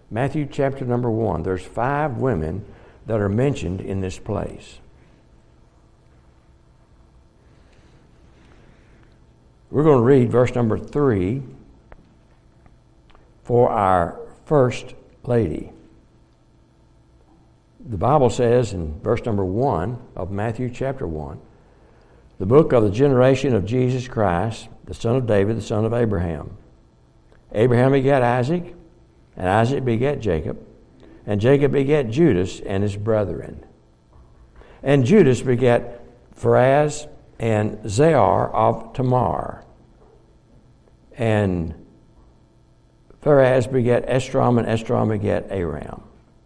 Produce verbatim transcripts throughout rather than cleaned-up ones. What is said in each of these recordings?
Matthew chapter number one. There's five women that are mentioned in this place. We're going to read verse number three for our first lady. The Bible says in verse number one of Matthew chapter one, the book of the generation of Jesus Christ, the son of David, the son of Abraham. Abraham begat Isaac, and Isaac begat Jacob, and Jacob begat Judas and his brethren. And Judas begat Phares and Zerah of Tamar. And Phares begat Esrom, and Esrom begat Aram.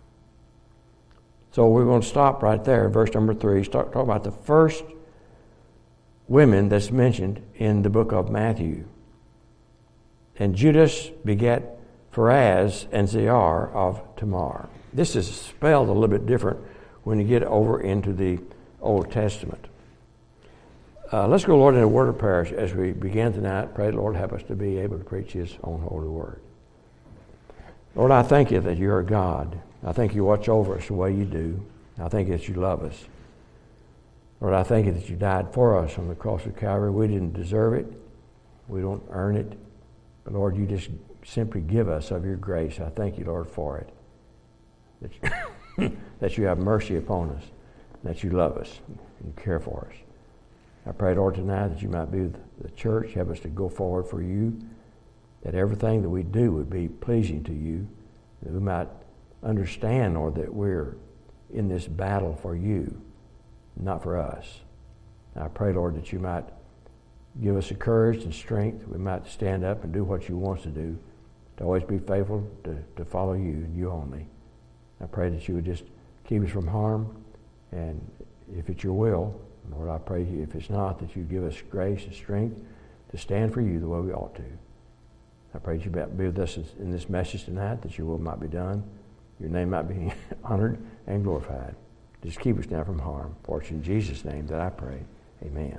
So we're going to stop right there in verse number three. Start talking about the first women that's mentioned in the book of Matthew. And Judas begat Phares and Zerah of Tamar. This is spelled a little bit different when you get over into the Old Testament. Uh, let's go, Lord, in a word of prayer as we begin tonight. Pray, Lord, help us to be able to preach His own holy word. Lord, I thank You that You're a God. I thank You watch over us the way You do. I thank You that You love us. Lord, I thank You that You died for us on the cross of Calvary. We didn't deserve it. We don't earn it. But Lord, You just simply give us of Your grace. I thank You, Lord, for it. That You, that You have mercy upon us. That You love us and care for us. I pray, Lord, tonight that You might be with the church. Help us to go forward for You. That everything that we do would be pleasing to You. That we might understand, Lord, that we're in this battle for You, not for us. I pray, Lord, that You might give us the courage and strength. We might stand up and do what You want us to do. To always be faithful to, to follow You and You only. I pray that You would just keep us from harm. And if it's Your will, Lord, I pray if it's not, that You give us grace and strength to stand for You the way we ought to. I pray that You might be with us in this message tonight, that Your will might be done, Your name might be honored and glorified. Just keep us now from harm. For it's in Jesus' name that I pray. Amen.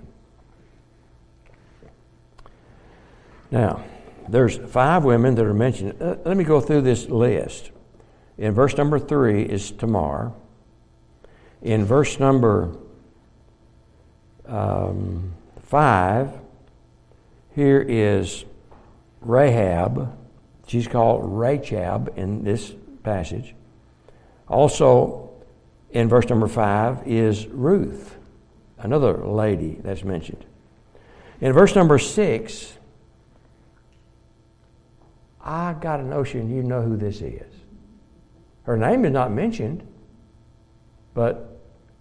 Now, there's five women that are mentioned. Uh, let me go through this list. In verse number three is Tamar. In verse number um, five, here is Rahab. She's called Rachab in this passage. Also, in verse number five is Ruth, another lady that's mentioned. In verse number six, I got a notion you know who this is. Her name is not mentioned, but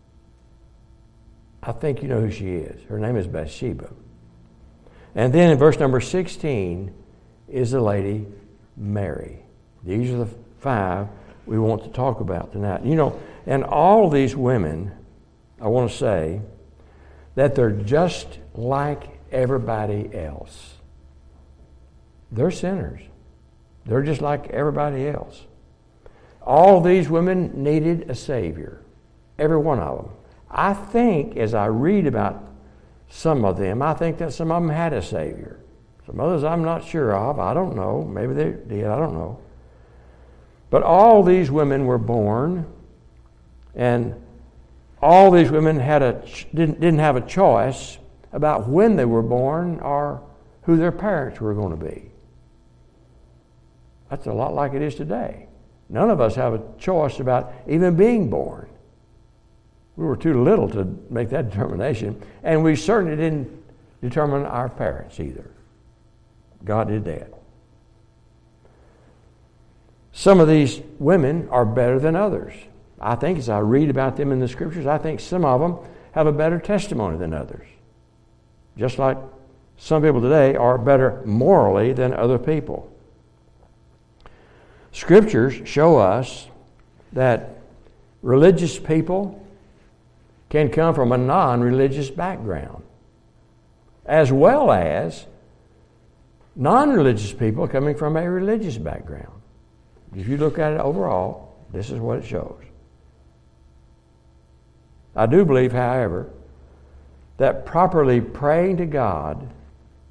I think you know who she is. Her name is Bathsheba. And then in verse number sixteen is the lady Mary. These are the five we want to talk about tonight. You know, and all these women, I want to say that they're just like everybody else. They're sinners. They're just like everybody else. All these women needed a Savior. Every one of them. I think as I read about some of them, I think that some of them had a Savior. Some others I'm not sure of. I don't know. Maybe they did. I don't know. But all these women were born, and all these women had a didn't, didn't have a choice about when they were born or who their parents were going to be. That's a lot like it is today. None of us have a choice about even being born. We were too little to make that determination, and we certainly didn't determine our parents either. God did that. Some of these women are better than others. I think as I read about them in the Scriptures, I think some of them have a better testimony than others. Just like some people today are better morally than other people. Scriptures show us that religious people can come from a non-religious background, as well as non-religious people coming from a religious background. If you look at it overall, this is what it shows. I do believe, however, that properly praying to God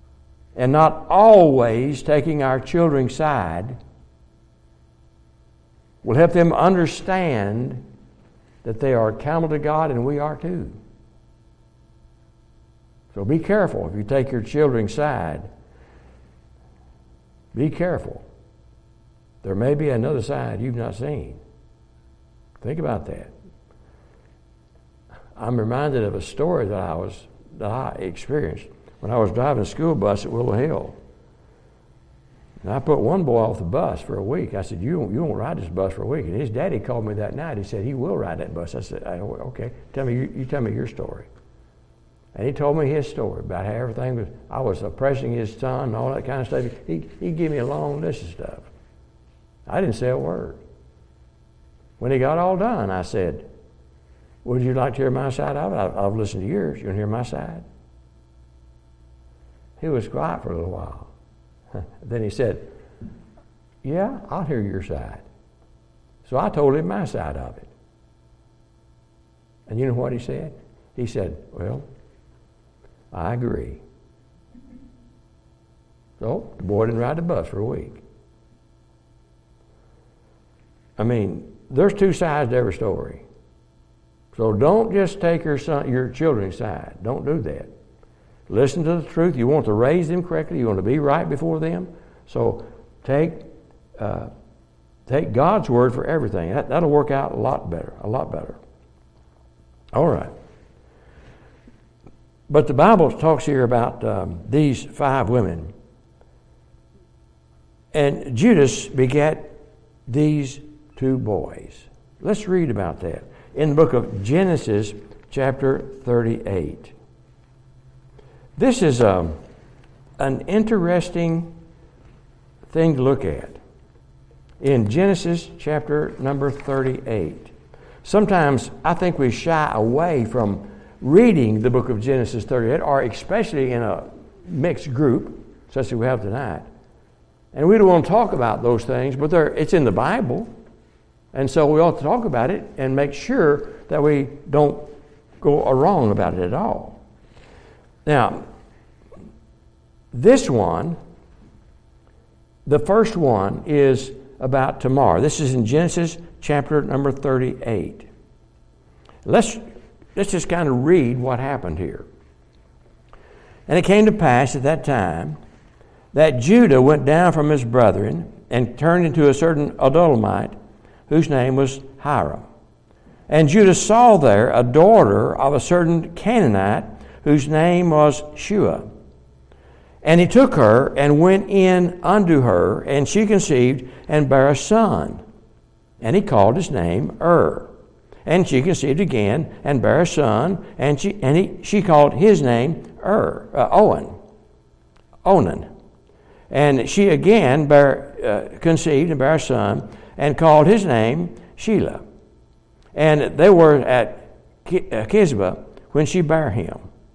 and not always taking our children's side will help them understand that they are accountable to God, and we are too. So be careful if you take your children's side. Be careful. There may be another side you've not seen. Think about that. I'm reminded of a story that I was that I experienced when I was driving a school bus at Willow Hill. And I put one boy off the bus for a week. I said, you won't, you won't ride this bus for a week. And his daddy called me that night. He said, he will ride that bus. I said, I, okay, tell me, you, you tell me your story. And he told me his story about how everything was, I was oppressing his son and all that kind of stuff. He, he gave me a long list of stuff. I didn't say a word. When he got all done, I said, would you like to hear my side of it? I've, I've listened to yours. You want to hear my side? He was quiet for a little while. Then he said, yeah, I'll hear your side. So I told him my side of it. And you know what he said? He said, well, I agree. So the boy didn't ride the bus for a week. I mean, there's two sides to every story. So don't just take your son, your children's side. Don't do that. Listen to the truth. You want to raise them correctly. You want to be right before them. So take uh, take God's word for everything. That, that'll work out a lot better, a lot better. All right. But the Bible talks here about um, these five women. And Judas begat these two boys. Let's read about that in the book of Genesis, chapter thirty-eight. This is a, an interesting thing to look at. In Genesis chapter number thirty-eight. Sometimes I think we shy away from reading the book of Genesis thirty-eight, or especially in a mixed group, such as we have tonight. And we don't want to talk about those things, but it's in the Bible. And so we ought to talk about it and make sure that we don't go wrong about it at all. Now, this one, the first one is about Tamar. This is in Genesis chapter number thirty-eight. Let's, let's just kind of read what happened here. And it came to pass at that time that Judah went down from his brethren and turned into a certain Adullamite, whose name was Hiram. And Judah saw there a daughter of a certain Canaanite, whose name was Shua. And he took her and went in unto her, and she conceived and bare a son. And he called his name Ur. And she conceived again and bare a son, and she and he, she called his name Ur, uh, Owen, Onan. And she again bare, uh, conceived and bare a son, and called his name Shelah. And they were at Kisbah when she bare him.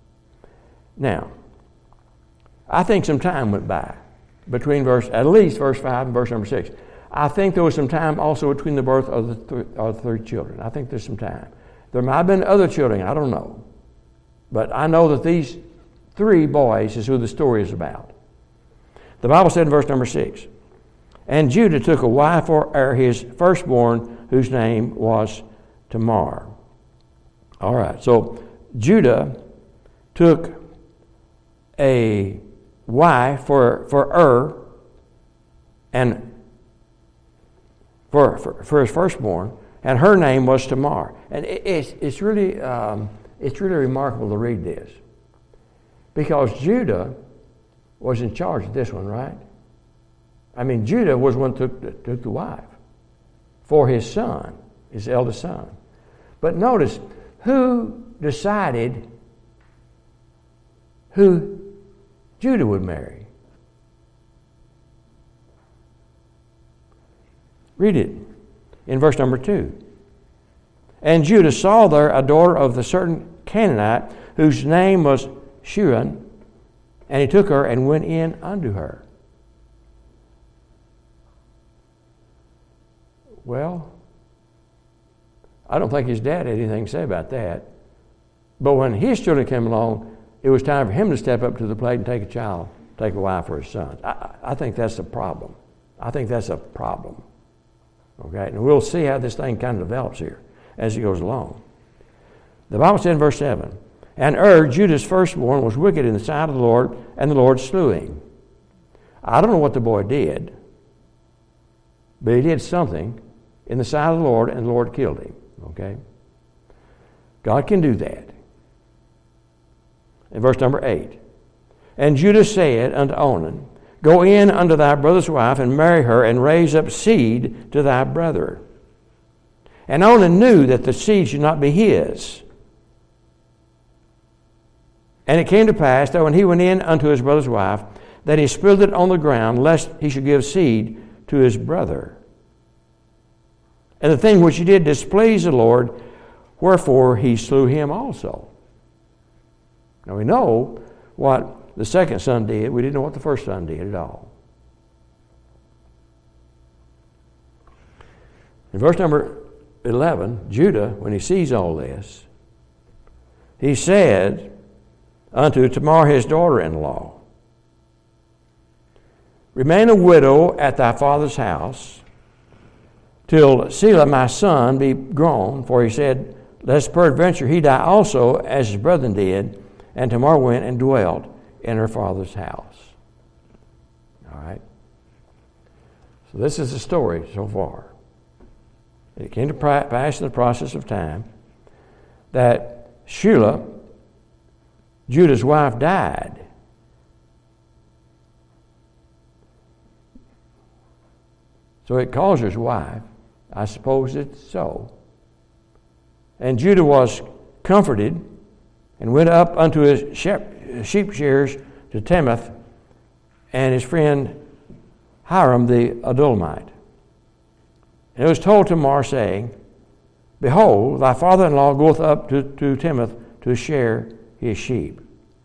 Now, I think some time went by between verse, at least verse five and verse number six. I think there was some time also between the birth of the, th- of the three children. I think there's some time. There might have been other children, I don't know. But I know that these three boys is who the story is about. The Bible said in verse number six, and Judah took a wife for Er, his firstborn, whose name was Tamar. All right, so Judah took a wife for for Er, and for, for for his firstborn, and her name was Tamar. And it, it's it's really um, it's really remarkable to read this, because Judah was in charge of this one, right? I mean, Judah was one who took, took the wife for his son, his eldest son. But notice, who decided who Judah would marry? Read it in verse number two. And Judah saw there a daughter of the certain Canaanite, whose name was Shua, and he took her and went in unto her. Well, I don't think his dad had anything to say about that. But when his children came along, it was time for him to step up to the plate and take a child, take a wife for his son. I, I think that's a problem. I think that's a problem. Okay? Okay, and we'll see how this thing kind of develops here as it goes along. The Bible said in verse seven, and Er, Judah's firstborn, was wicked in the sight of the Lord, and the Lord slew him. I don't know what the boy did, but he did something in the sight of the Lord, and the Lord killed him. Okay? God can do that. In verse number eight, and Judah said unto Onan, go in unto thy brother's wife, and marry her, and raise up seed to thy brother. And Onan knew that the seed should not be his. And it came to pass that when he went in unto his brother's wife, that he spilled it on the ground, lest he should give seed to his brother. And the thing which he did displeased the Lord, wherefore he slew him also. Now we know what the second son did. We didn't know what the first son did at all. In verse number eleven, Judah, when he sees all this, he said unto Tamar his daughter-in-law, remain a widow at thy father's house, till Selah my son be grown, for he said, lest peradventure he die also, as his brethren did. And Tamar went and dwelt in her father's house. All right? So this is the story so far. It came to pass in the process of time that Shula, Judah's wife, died. So it calls his wife. I suppose it's so. And Judah was comforted and went up unto his sheep shearers to Timoth and his friend Hiram the Adullamite. And it was told Tamar, saying, behold, thy father-in-law goeth up to, to Timoth to share his sheep.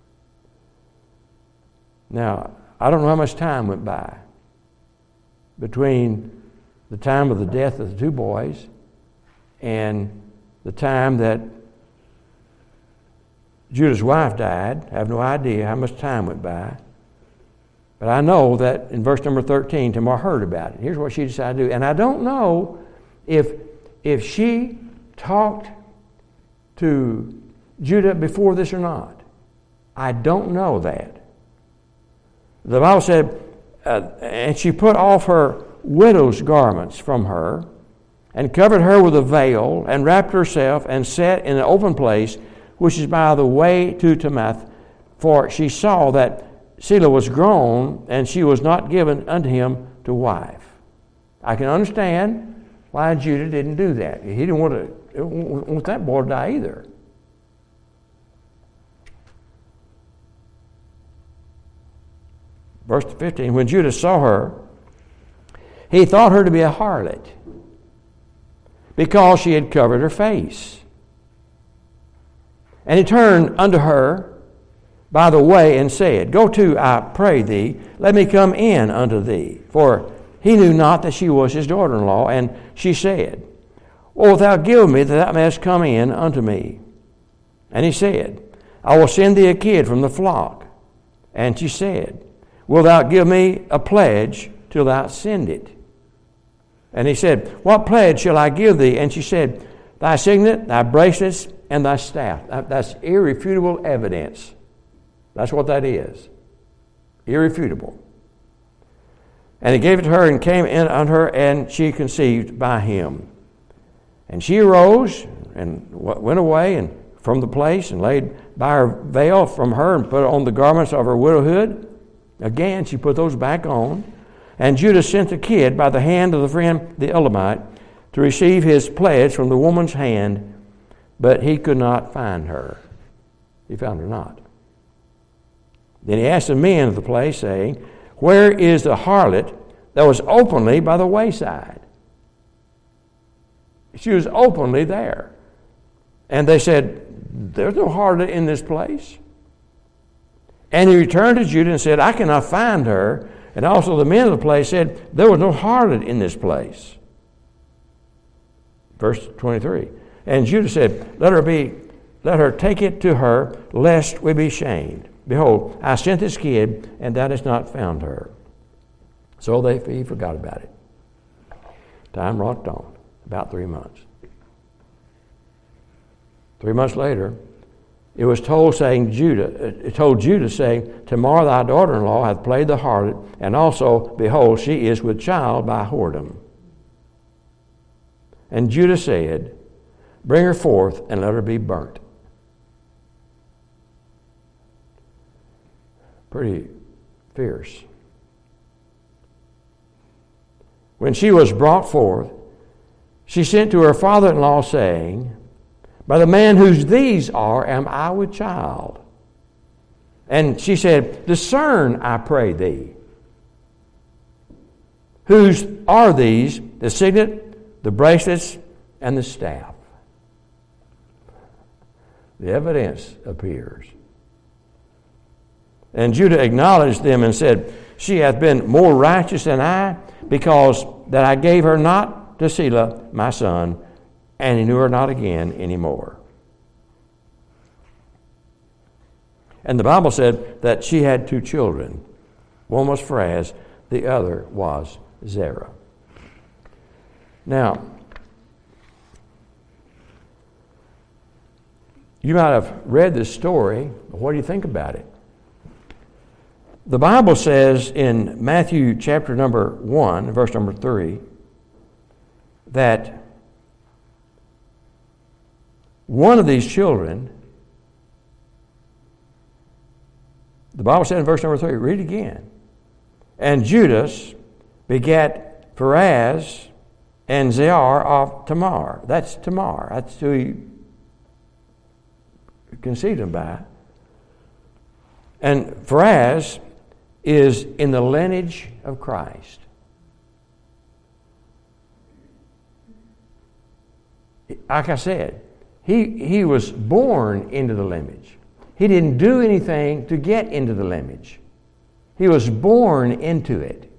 Now, I don't know how much time went by between the time of the death of the two boys and the time that Judah's wife died. I have no idea how much time went by. But I know that in verse number thirteen, Tamar heard about it. Here's what she decided to do. And I don't know if, if she talked to Judah before this or not. I don't know that. The Bible said, uh, and she put off her widow's garments from her, and covered her with a veil, and wrapped herself, and sat in an open place, which is by the way to Timoth, for she saw that Selah was grown, and she was not given unto him to wife. I can understand why Judah didn't do that. He didn't want to want that boy to die either. Verse fifteen, when Judah saw her, he thought her to be a harlot, because she had covered her face. And he turned unto her by the way and said, go to, I pray thee, let me come in unto thee. For he knew not that she was his daughter-in-law. And she said, wilt thou give me that thou mayest come in unto me? And he said, I will send thee a kid from the flock. And she said, wilt thou give me a pledge till thou send it? And he said, what pledge shall I give thee? And she said, thy signet, thy bracelets, and thy staff. That's irrefutable evidence. That's what that is. Irrefutable. And he gave it to her and came in unto her, and she conceived by him. And she arose and went away and from the place and laid by her veil from her and put on the garments of her widowhood. Again, she put those back on. And Judah sent the kid by the hand of the friend the Elamite to receive his pledge from the woman's hand, but he could not find her. He found her not. Then he asked the men of the place, saying, where is the harlot that was openly by the wayside? She was openly there. And they said, there's no harlot in this place. And he returned to Judah and said, I cannot find her. And also the men of the place said, there was no harlot in this place. Verse twenty-three. And Judah said, let her be, let her take it to her, lest we be shamed. Behold, I sent this kid, and thou hast not found her. So they he forgot about it. Time rocked on, about three months. Three months later, it was told saying Judah, it told Judah saying, Tamar thy daughter-in-law hath played the harlot, and also, behold, she is with child by whoredom. And Judah said, Bring her forth and let her be burnt. Pretty fierce. When she was brought forth, she sent to her father-in-law, saying, By the man whose these are, am I with child? And she said, Discern, I pray thee. Whose are these? The signet, the bracelets, and the staff. The evidence appears. And Judah acknowledged them and said, She hath been more righteous than I, because that I gave her not to Selah, my son, and he knew her not again anymore. And the Bible said that she had two children. One was Pharez, the other was Zerah. Now, you might have read this story. What do you think about it? The Bible says in Matthew chapter number one, verse number three, that one of these children, the Bible said in verse number three, read it again. And Judas begat Pharez and Zerah of Tamar. That's Tamar. That's who he conceived him by. And Pharez is in the lineage of Christ. Like I said, he, he was born into the lineage. He didn't do anything to get into the lineage. He was born into it.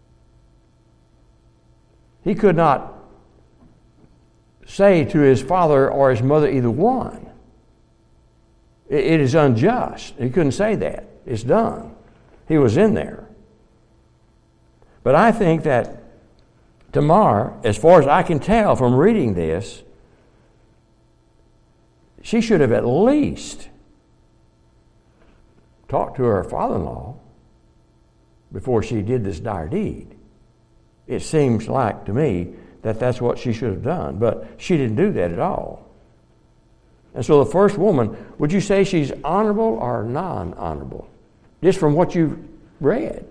He could not say to his father or his mother, either one, it, it is unjust. He couldn't say that. It's done. He was in there. But I think that Tamar, as far as I can tell from reading this, she should have at least talked to her father-in-law before she did this dire deed. It seems like to me that that's what she should have done, but she didn't do that at all. And so the first woman, would you say she's honorable or non-honorable? Just from what you've read.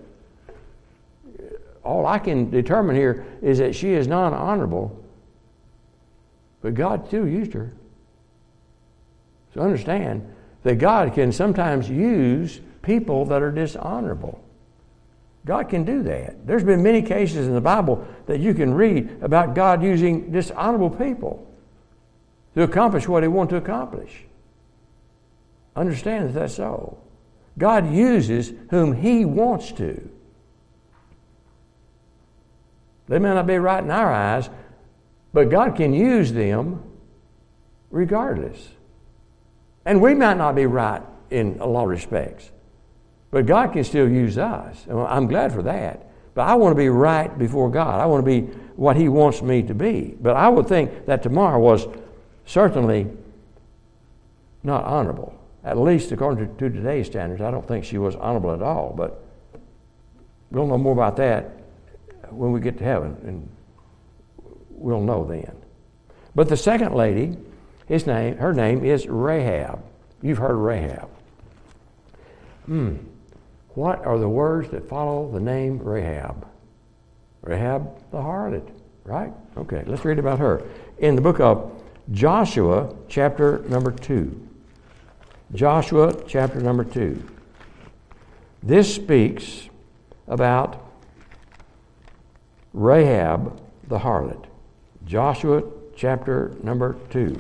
All I can determine here is that she is non-honorable, but God still used her. So understand that God can sometimes use people that are dishonorable. God can do that. There's been many cases in the Bible that you can read about God using dishonorable people to accomplish what He wanted to accomplish. Understand that that's so. God uses whom He wants to. They may not be right in our eyes, but God can use them regardless. And we might not be right in a lot of respects, but God can still use us. And I'm glad for that. But I want to be right before God. I want to be what He wants me to be. But I would think that Tamar was certainly not honorable. At least according to, to today's standards, I don't think she was honorable at all. But we'll know more about that when we get to heaven, and we'll know then. But the second lady, his name, her name is Rahab. You've heard of Rahab. Hmm. What are the words that follow the name Rahab? Rahab the harlot, right? Okay, let's read about her. In the book of Joshua, chapter number two. Joshua, chapter number two. This speaks about Rahab the harlot. Joshua, chapter number two.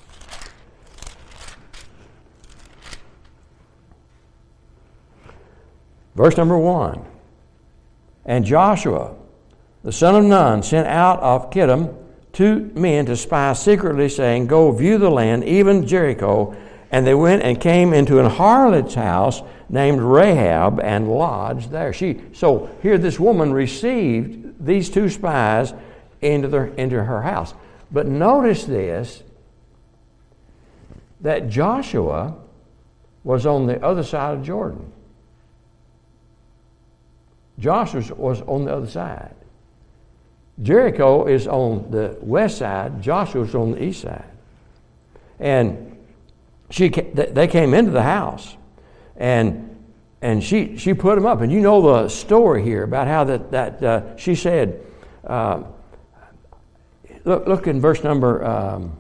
Verse number one. And Joshua, the son of Nun, sent out of Kittim two men to spy secretly, saying, Go view the land, even Jericho. And they went and came into an harlot's house named Rahab and lodged there. She, so here this woman received these two spies into, their, into her house. But notice this, that Joshua was on the other side of Jordan. Joshua was on the other side. Jericho is on the west side. Joshua is on the east side. And she, they came into the house, and and she she put them up. And you know the story here about how that that uh, she said. Uh, look look in verse number um,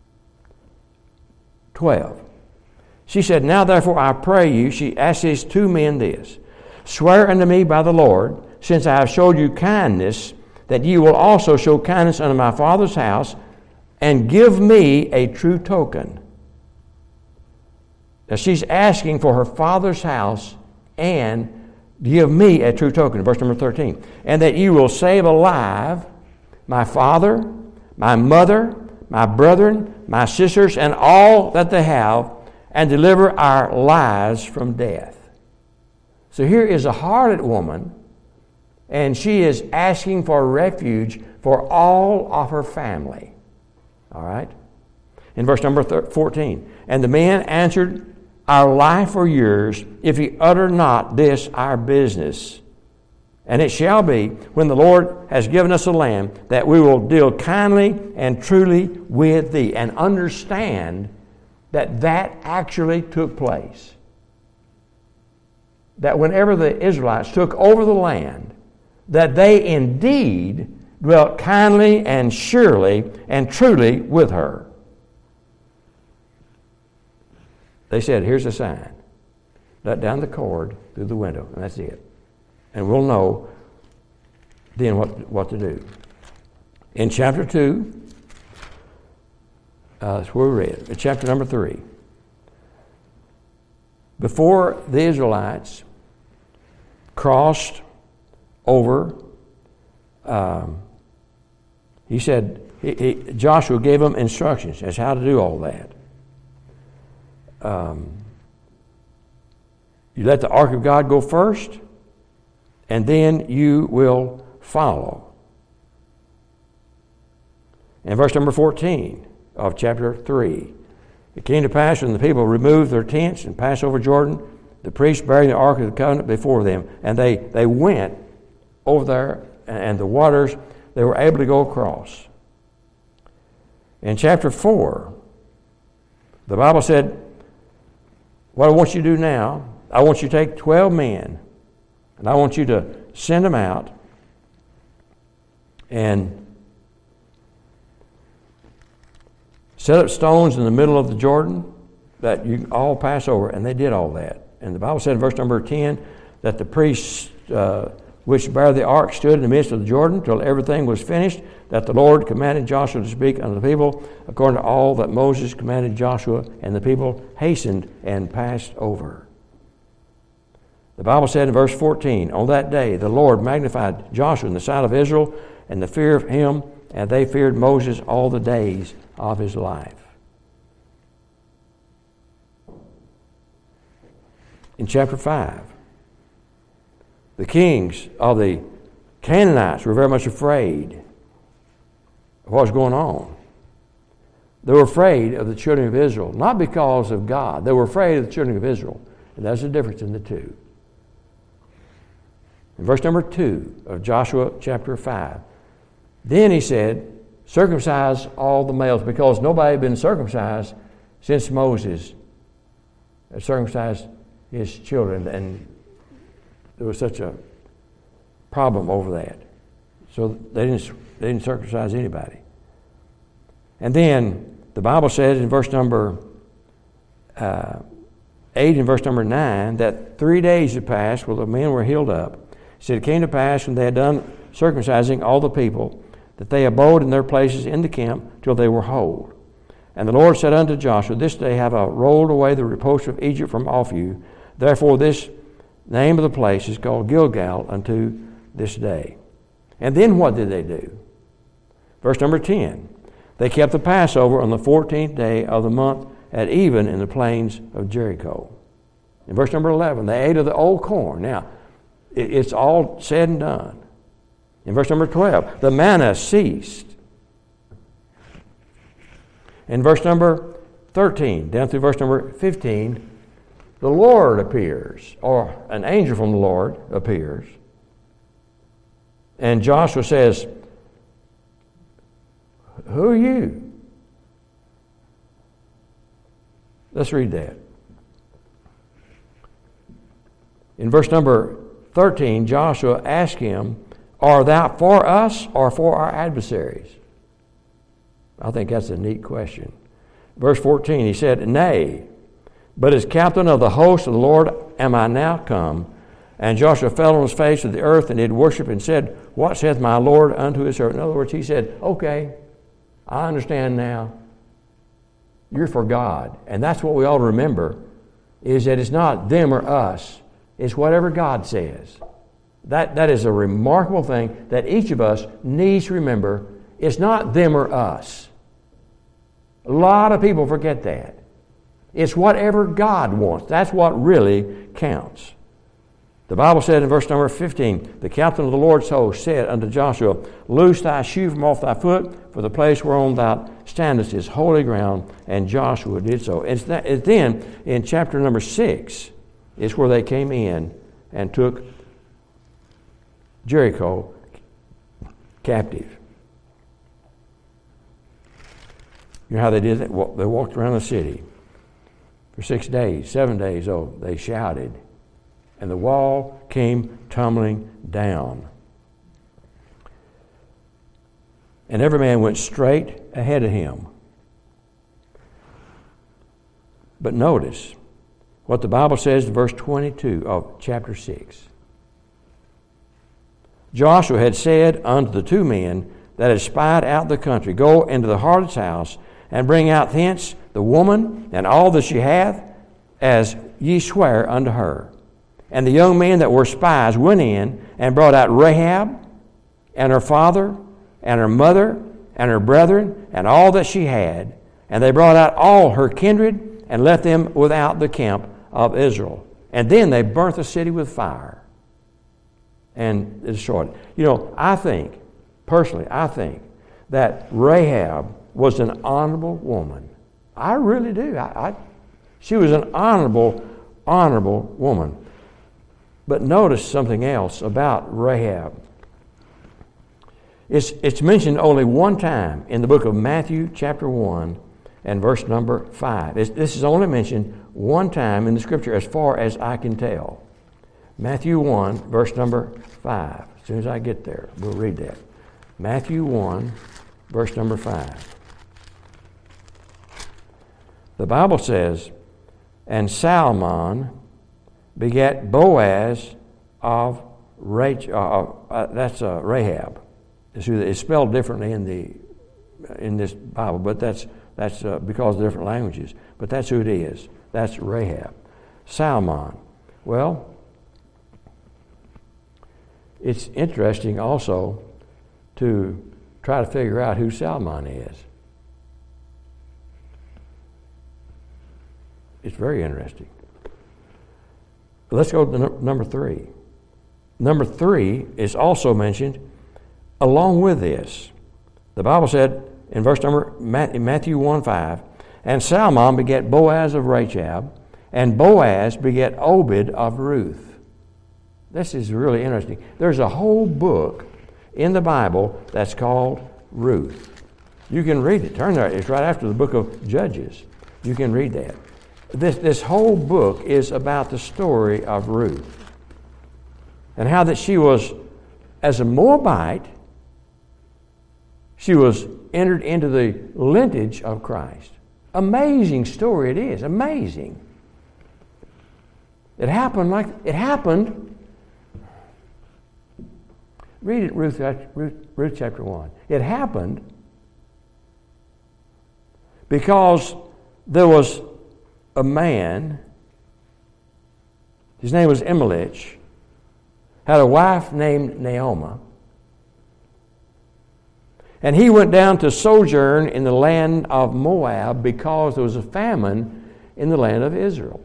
twelve. She said, "Now therefore I pray you." She asked these two men this: "Swear unto me by the Lord, since I have showed you kindness, that you will also show kindness unto my father's house, and give me a true token." Now she's asking for her father's house and give me a true token. Verse number thirteen. "And that you will save alive my father, my mother, my brethren, my sisters, and all that they have, and deliver our lives from death." So here is a harlot woman, and she is asking for refuge for all of her family. All right? In verse number fourteen. "And the man answered, Our life or yours, if ye utter not this our business. And it shall be, when the Lord has given us a land, that we will deal kindly and truly with thee." And understand that that actually took place. That whenever the Israelites took over the land, that they indeed dwelt kindly and surely and truly with her. They said, "Here's a sign. Let down the cord through the window," and that's it. And we'll know then what, what to do. In chapter two, uh, that's where we read, in chapter number three. Before the Israelites crossed over, um, he said, he, he, Joshua gave them instructions as how to do all that. Um, you let the ark of God go first, and then you will follow. In verse number fourteen of chapter three, "It came to pass when the people removed their tents and passed over Jordan, the priests bearing the ark of the covenant before them, and they, they went over there, and the waters, they were able to go across." In chapter four, the Bible said, "What I want you to do now, I want you to take twelve men, and I want you to send them out and set up stones in the middle of the Jordan that you can all pass over." And they did all that. And the Bible said in verse number ten that the priests uh, which bare the ark stood in the midst of the Jordan till everything was finished, that the Lord commanded Joshua to speak unto the people according to all that Moses commanded Joshua, and the people hastened and passed over. The Bible said in verse fourteen, "On that day the Lord magnified Joshua in the sight of Israel, and the fear of him, and they feared Moses all the days of his life." In chapter five, the kings of the Canaanites were very much afraid of what was going on. They were afraid of the children of Israel, not because of God. They were afraid of the children of Israel. And that's the difference in the two. In verse number two of Joshua chapter five, "Then he said, circumcise all the males," because nobody had been circumcised since Moses had circumcised his children, and there was such a problem over that. So they didn't, they didn't circumcise anybody. And then the Bible says in verse number uh, eight and verse number nine that three days had passed where the men were healed up. It said, "It came to pass when they had done circumcising all the people, that they abode in their places in the camp till they were whole. And the Lord said unto Joshua, This day have I rolled away the reproach of Egypt from off you. Therefore this name of the place is called Gilgal unto this day." And then what did they do? Verse number ten. "They kept the Passover on the fourteenth day of the month at even in the plains of Jericho." In verse number eleven, "They ate of the old corn." Now, it's all said and done. In verse number twelve, the manna ceased. In verse number thirteen, down through verse number fifteen, the Lord appears, or an angel from the Lord appears. And Joshua says, "Who are you?" Let's read that. In verse number thirteen, Joshua asked him, "Art thou for us or for our adversaries?" I think that's a neat question. Verse fourteen, he said, "Nay, but as captain of the host of the Lord am I now come." And Joshua fell on his face to the earth and did worship and said, "What saith my Lord unto his servant?" In other words, he said, "Okay, I understand now. You're for God." And that's what we ought to remember, is that it's not them or us. It's whatever God says. That, that is a remarkable thing that each of us needs to remember. It's not them or us. A lot of people forget that. It's whatever God wants. That's what really counts. The Bible said in verse number fifteen, the captain of the Lord's host said unto Joshua, "Loose thy shoe from off thy foot, for the place whereon thou standest is holy ground." And Joshua did so. It's, that, it's then in chapter number six is where they came in and took Jericho captive. You know how they did that? They walked around the city for six days, seven days. Oh, they shouted. And the wall came tumbling down. And every man went straight ahead of him. But notice what the Bible says in verse twenty-two of chapter six. Joshua had said unto the two men that had spied out the country, "Go into the harlot's house, and bring out thence the woman and all that she hath, as ye swear unto her." And the young men that were spies went in and brought out Rahab and her father and her mother and her brethren and all that she had. And they brought out all her kindred and left them without the camp of Israel. And then they burnt the city with fire and destroyed it. You know, I think, personally, I think that Rahab was an honorable woman. I really do. I, I, she was an honorable, honorable woman. But notice something else about Rahab. It's, it's mentioned only one time in the book of Matthew chapter one and verse number five. It's, this is only mentioned one time in the Scripture as far as I can tell. Matthew one, verse number five. As soon as I get there, we'll read that. Matthew one, verse number five. The Bible says, "And Salmon begat Boaz of Rachel." Uh, uh, that's uh, Rahab. It's, it's spelled differently in the in this Bible, but that's that's uh, because of different languages. But that's who it is. That's Rahab. Salmon. Well, it's interesting also to try to figure out who Salmon is. It's very interesting. Let's go to no- number three. Number three is also mentioned along with this. The Bible said in verse number Matthew one five, "And Salmon begat Boaz of Rachab, and Boaz begat Obed of Ruth." This is really interesting. There's a whole book in the Bible that's called Ruth. You can read it. Turn there. It's right after the book of Judges. You can read that. This, this whole book is about the story of Ruth and how that she was, as a Moabite, she was entered into the lineage of Christ. Amazing story it is. Amazing. It happened like, it happened. Read it, Ruth, Ruth, Ruth chapter one. It happened because there was a man, his name was Elimelech, had a wife named Naomi, and he went down to sojourn in the land of Moab because there was a famine in the land of Israel.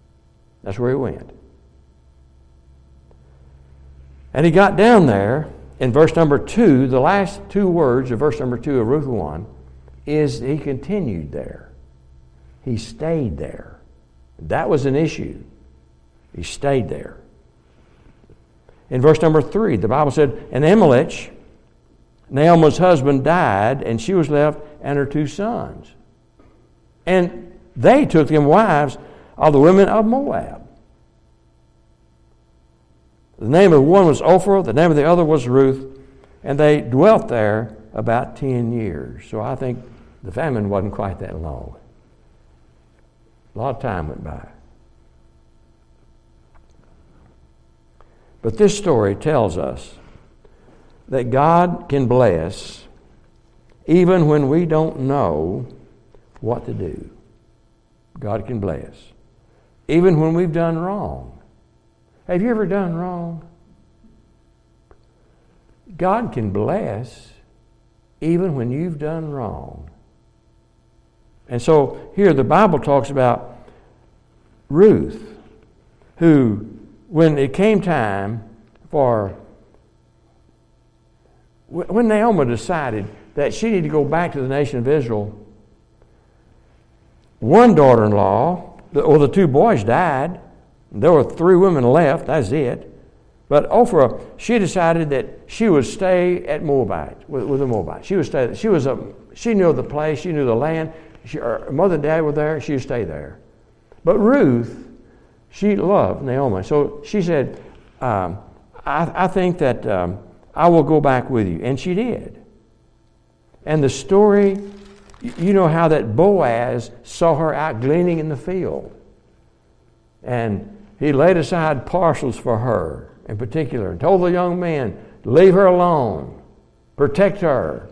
That's where he went. And he got down there, in verse number two, the last two words of verse number two of Ruth one, is he continued there. He stayed there. That was an issue. He stayed there. In verse number three, the Bible said, and Elimelech, Naomi's husband, died, and she was left and her two sons. And they took them wives of the women of Moab. The name of one was Ophrah, the name of the other was Ruth, and they dwelt there about ten years. So I think the famine wasn't quite that long. A lot of time went by. But this story tells us that God can bless even when we don't know what to do. God can bless even when we've done wrong. Have you ever done wrong? God can bless even when you've done wrong. And so here the Bible talks about Ruth, who, when it came time for, when Naomi decided that she needed to go back to the nation of Israel, one daughter-in-law, or the two boys died. There were three women left, that's it. But Ophrah, she decided that she would stay at Moabite, with, with the Moabites. She would stay. She was a. She knew the place. She knew the land. She, her mother and dad were there. She would stay there. But Ruth, she loved Naomi, so she said, um, I, "I think that um, I will go back with you," and she did. And the story, you know how that Boaz saw her out gleaning in the field, and he laid aside parcels for her in particular and told the young man, leave her alone, protect her.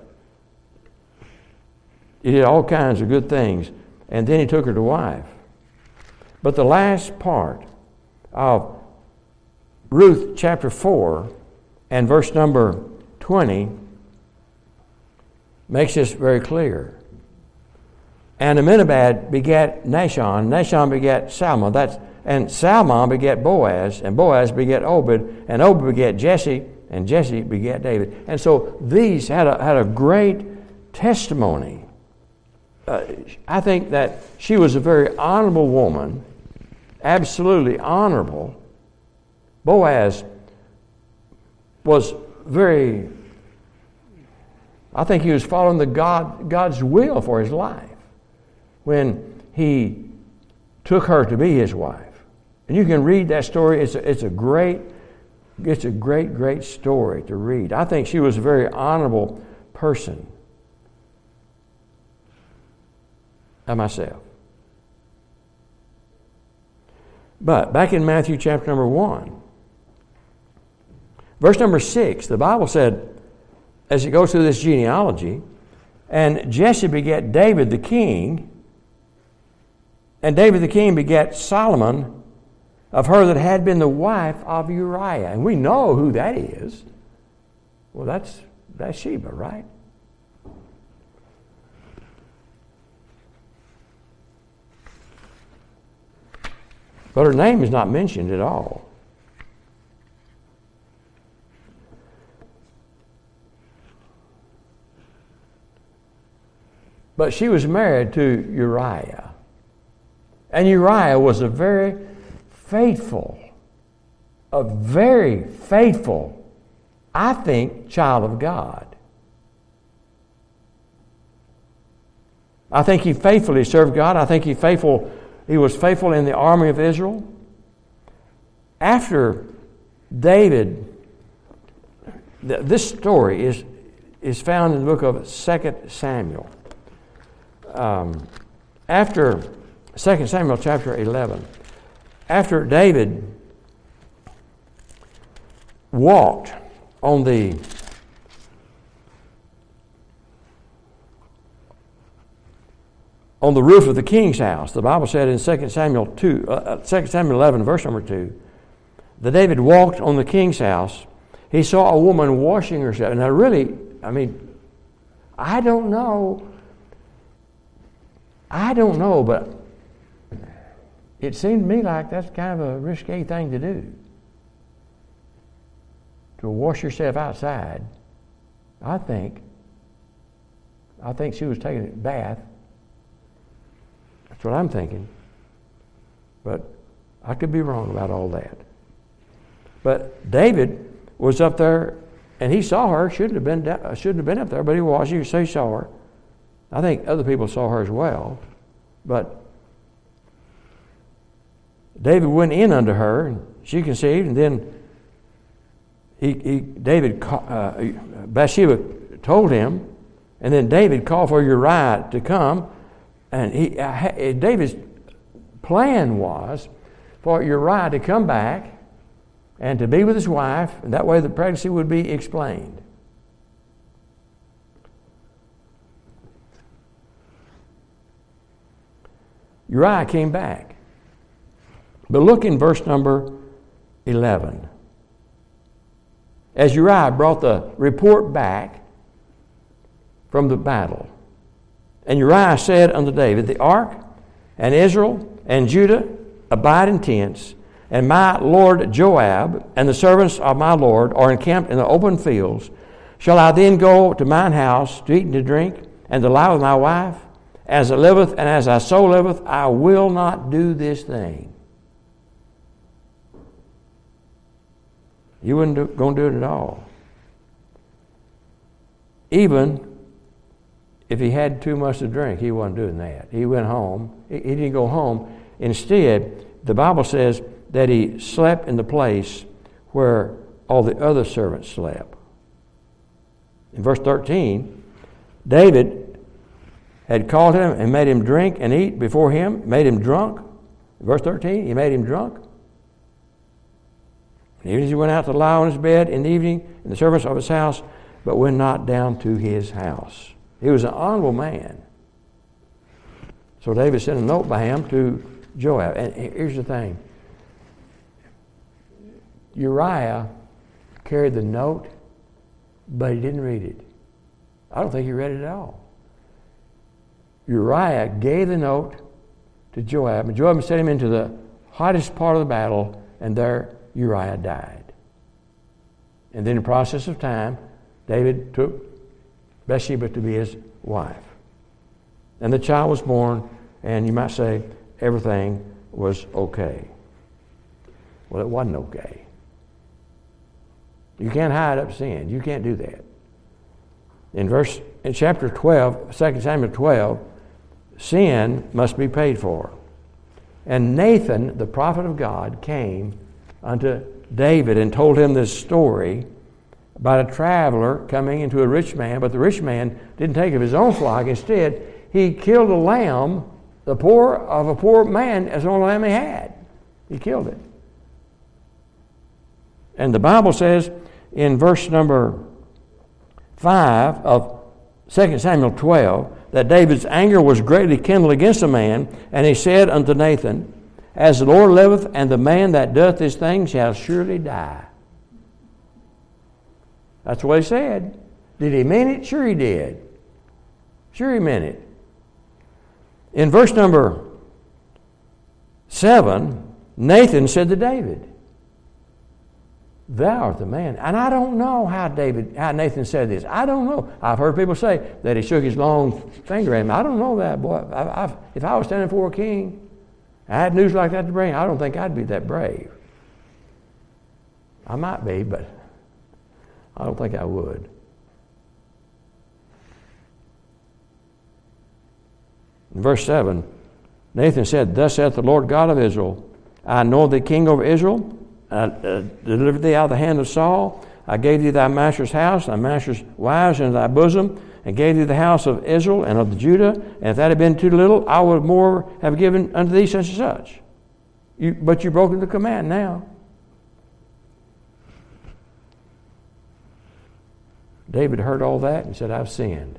He did all kinds of good things, and then he took her to wife. But the last part of Ruth chapter four and verse number twenty makes this very clear. And Amminadab begat Nahshon, Nahshon begat Salmon, that's and Salmon begat Boaz, and Boaz begat Obed, and Obed begat Jesse, and Jesse begat David. And so these had a, had a great testimony. Uh, I think that she was a very honorable woman, absolutely honorable. Boaz was very, I think he was following the God, God's will for his life when he took her to be his wife. And you can read that story. It's a, it's a great, it's a great, great story to read. I think she was a very honorable person. I myself. But back in Matthew chapter number one, verse number six, the Bible said, as it goes through this genealogy, and Jesse begat David the king, and David the king begat Solomon of her that had been the wife of Uriah. And we know who that is. Well, that's Bathsheba, right? But her name is not mentioned at all. But she was married to Uriah. And Uriah was a very faithful, a very faithful, I think, child of God. I think he faithfully served God. I think he faithful. He was faithful in the army of Israel. After David, this story is, is found in the book of Second Samuel. Um, after Second Samuel chapter eleven, after David walked on the on the roof of the king's house, the Bible said in Second Samuel two, uh, Second Samuel eleven, verse number two, that David walked on the king's house. He saw a woman washing herself. And I really, I mean, I don't know. I don't know, but it seemed to me like that's kind of a risque thing to do. to wash yourself outside, I think, I think she was taking a bath. That's what I'm thinking. But I could be wrong about all that. But David was up there, and he saw her. Shouldn't have been shouldn't have been up there, but he was. You say he saw her. I think other people saw her as well. But David went in unto her, and she conceived, and then he, he David uh, Bathsheba told him, and then David called for Uriah to come, and he uh, David's plan was for Uriah to come back and to be with his wife, and that way the pregnancy would be explained. Uriah came back. But look in verse number eleven. As Uriah brought the report back from the battle, and Uriah said unto David, the ark and Israel and Judah abide in tents, and my lord Joab and the servants of my lord are encamped in the open fields. Shall I then go to mine house to eat and to drink, and to lie with my wife? As it liveth, and as thy soul liveth, I will not do this thing. You wasn't going to do it at all. Even if he had too much to drink, he wasn't doing that. He went home. He, he didn't go home. Instead, the Bible says that he slept in the place where all the other servants slept. In verse thirteen, David had called him and made him drink and eat before him, made him drunk. Verse thirteen, he made him drunk. And even as he went out to lie on his bed in the evening in the servants of his house, but went not down to his house. He was an honorable man. So David sent a note by him to Joab. And here's the thing. Uriah carried the note, but he didn't read it. I don't think he read it at all. Uriah gave the note to Joab, and Joab sent him into the hottest part of the battle, and there Uriah died. And then in the process of time, David took Bathsheba to be his wife. And the child was born, and you might say everything was okay. Well, it wasn't okay. You can't hide up sin. You can't do that. In verse in chapter twelve, Second Samuel twelve, sin must be paid for. And Nathan, the prophet of God, came unto David and told him this story about a traveler coming into a rich man, but the rich man didn't take of his own flock. Instead, he killed a lamb, the poor of a poor man, as the only lamb he had. He killed it. And the Bible says in verse number five of Second Samuel twelve that David's anger was greatly kindled against the man, and he said unto Nathan, as the Lord liveth, and the man that doth this thing shall surely die. That's what he said. Did he mean it? Sure he did. Sure he meant it. In verse number seven, Nathan said to David, thou art the man. And I don't know how David, how Nathan said this. I don't know. I've heard people say that he shook his long finger at him. I don't know that, boy. I, I've, if I was standing before a king, I had news like that to bring, I don't think I'd be that brave. I might be, but I don't think I would. In verse seven, Nathan said, thus saith the Lord God of Israel, I know thee king over Israel, I uh, delivered thee out of the hand of Saul. I gave thee thy master's house, thy master's wives into thy bosom, and gave thee the house of Israel and of the Judah. And if that had been too little, I would more have given unto thee such and such. You, but you've broken the command now. David heard all that and said, I've sinned.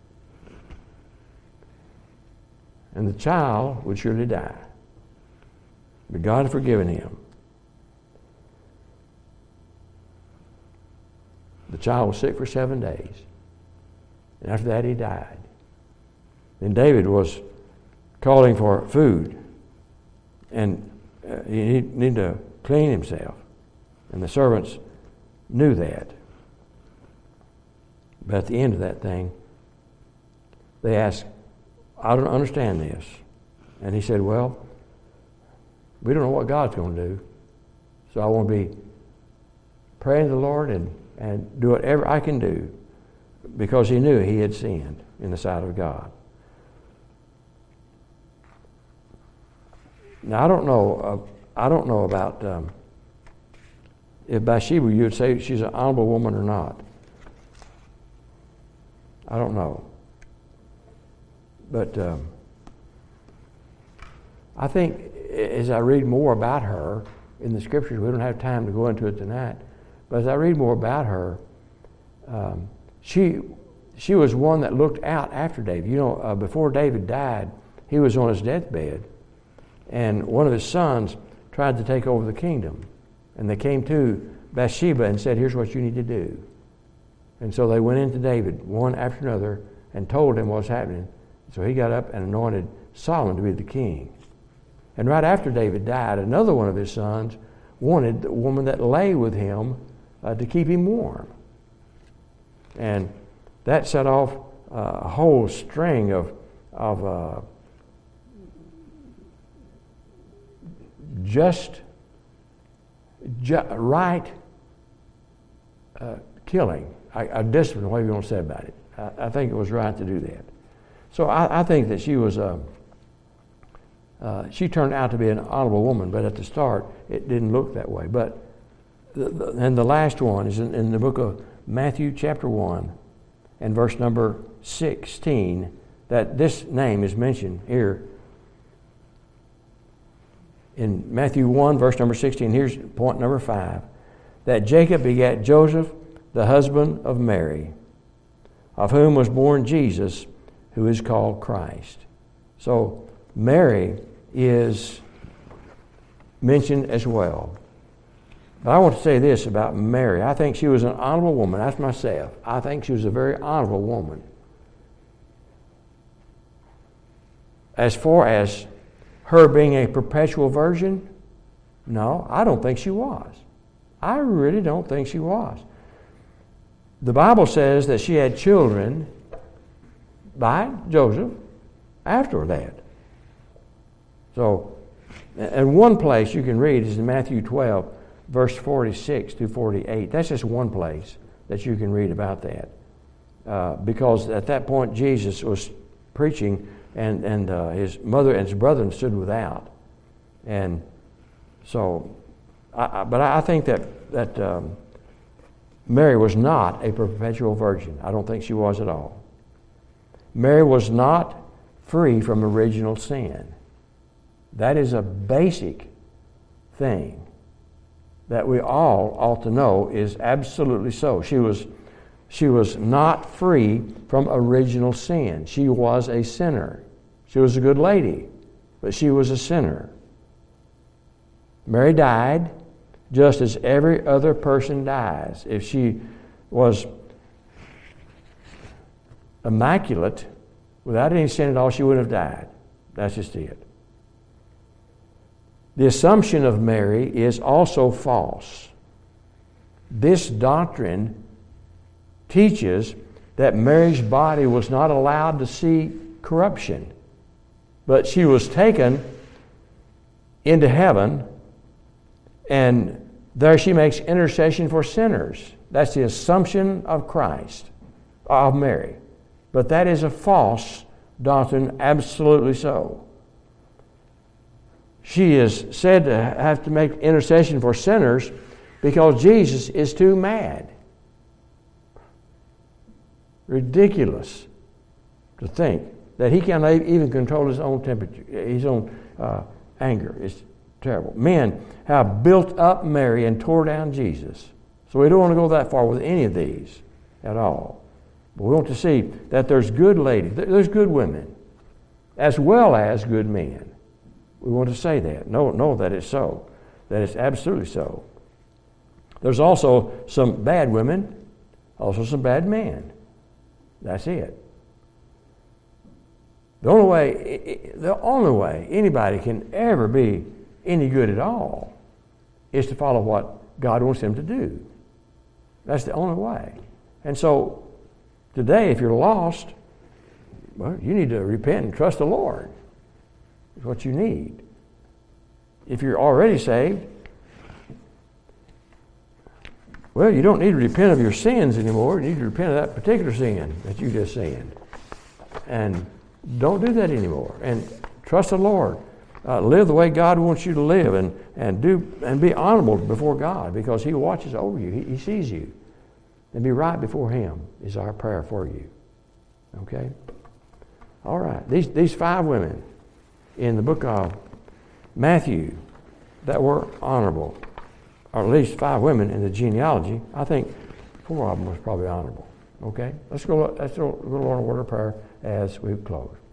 And the child would surely die. But God had forgiven him. The child was sick for seven days. And after that, he died. Then David was calling for food. And uh, he needed to clean himself. And the servants knew that. But at the end of that thing, they asked, I don't understand this. And he said, well, we don't know what God's going to do. So I want to be praying to the Lord and, and do whatever I can do, because he knew he had sinned in the sight of God. Now I don't know. Uh, I don't know about um, if Bathsheba you would say she's an honorable woman or not. I don't know. But um, I think as I read more about her in the Scriptures, we don't have time to go into it tonight, but as I read more about her, um, she she was one that looked out after David. You know, uh, before David died, he was on his deathbed, and one of his sons tried to take over the kingdom. And they came to Bathsheba and said, here's what you need to do. And so they went into David, one after another, and told him what was happening. So he got up and anointed Solomon to be the king. And right after David died, another one of his sons wanted the woman that lay with him uh, to keep him warm. And that set off uh, a whole string of, of uh, just, ju- right uh, killing, a, a discipline, whatever you want to say about it. I, I think it was right to do that. So I, I think that she was a, uh, she turned out to be an honorable woman, but at the start it didn't look that way. But the, the, and the last one is in, in the book of Matthew chapter one and verse number sixteen, that this name is mentioned here. In Matthew one, verse number sixteen, here's point number five, that Jacob begat Joseph, the husband of Mary, of whom was born Jesus, who is called Christ. So Mary is mentioned as well. But I want to say this about Mary. I think she was an honorable woman. That's myself. I think she was a very honorable woman. As far as her being a perpetual virgin, no, I don't think she was. I really don't think she was. The Bible says that she had children by Joseph after that. So, and one place you can read is in Matthew twelve, verse forty-six through forty-eight. That's just one place that you can read about that. Uh, because at that point Jesus was preaching, and, and uh, his mother and his brethren stood without. And so, I, I, but I think that, that um, Mary was not a perpetual virgin. I don't think she was at all. Mary was not free from original sin. That is a basic thing that we all ought to know is absolutely so. She was, she was not free from original sin. She was a sinner. She was a good lady, but she was a sinner. Mary died just as every other person dies. If she was immaculate, without any sin at all, she would have died. That's just it. The assumption of Mary is also false. This doctrine teaches that Mary's body was not allowed to see corruption, but she was taken into heaven, and there she makes intercession for sinners. That's the assumption of Christ, of Mary. But that is a false doctrine, absolutely so. She is said to have to make intercession for sinners because Jesus is too mad. Ridiculous to think that he can't even control his own temperature, his own uh, anger. It's terrible. Men have built up Mary and tore down Jesus. So we don't want to go that far with any of these at all. But we want to see that there's good ladies, there's good women, as well as good men. We want to say that. Know, know that it's so. That it's absolutely so. There's also some bad women, also some bad men. That's it. The only way, the only way anybody can ever be any good at all is to follow what God wants them to do. That's the only way. And so today, if you're lost, well, you need to repent and trust the Lord. It's what you need. If you're already saved, well, you don't need to repent of your sins anymore. You need to repent of that particular sin that you just sinned. And don't do that anymore. And trust the Lord. Uh, live the way God wants you to live, and, and do and be honorable before God, because He watches over you. He, he sees you. And be right before Him is our prayer for you. Okay? All right. These these five women in the book of Matthew that were honorable, or at least five women in the genealogy, I think four of them was probably honorable. Okay? Let's go, let's go, go on a word of prayer as we close.